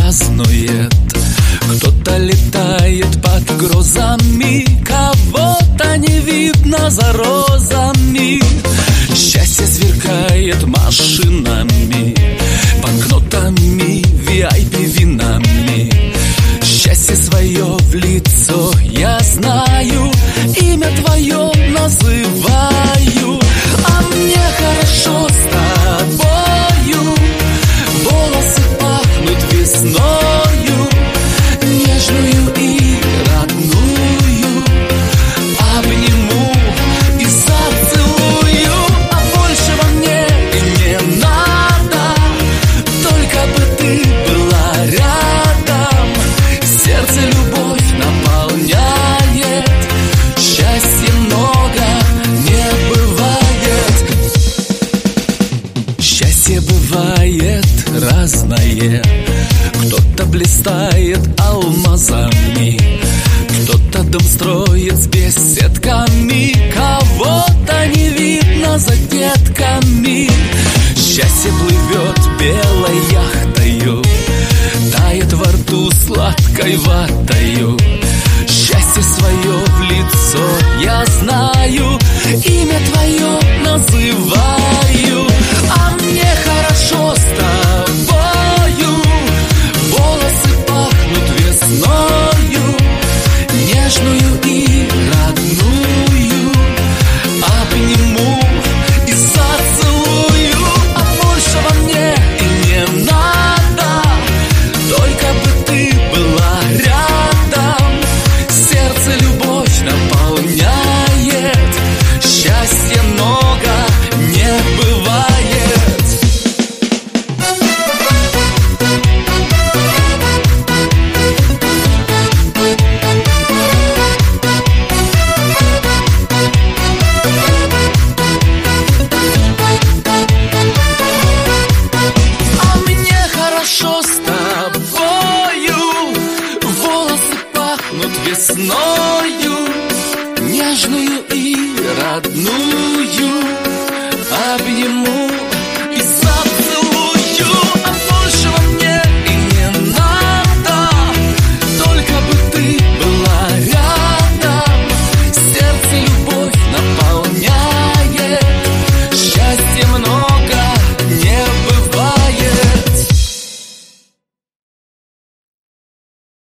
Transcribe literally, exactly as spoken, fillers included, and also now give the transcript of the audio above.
празднует. Кто-то летает под грозами, кого-то не видно за розами. Счастье сверкает машинами, банкнотами, ви ай пи винами. Счастье свое в лицо я знаю, имя твое называю. А мне хорошо с тобою, волосы пахнут весною, нежную и родную. Обниму и зацелую, а большего мне и не надо, только бы ты была рядом. Сердце любовь наполняет, счастья много не бывает. Счастье бывает разное, кто-то блистает алмазами, кто-то дом строит с беседками, кого-то не видно за детками. Счастье плывет белой яхтою, тает во рту сладкой ватою. Счастье свое в лицо я знаю, имя твое называю. А мне хорошо с тобою, волосы пахнут весною, нежную и родную. Обниму и зацелую, а большего мне и не надо, только бы ты была рядом. Сердце любовь наполняет, счастья много не бывает. А мне хорошо с тобою, волосы пахнут весною, нежную и родную. Обниму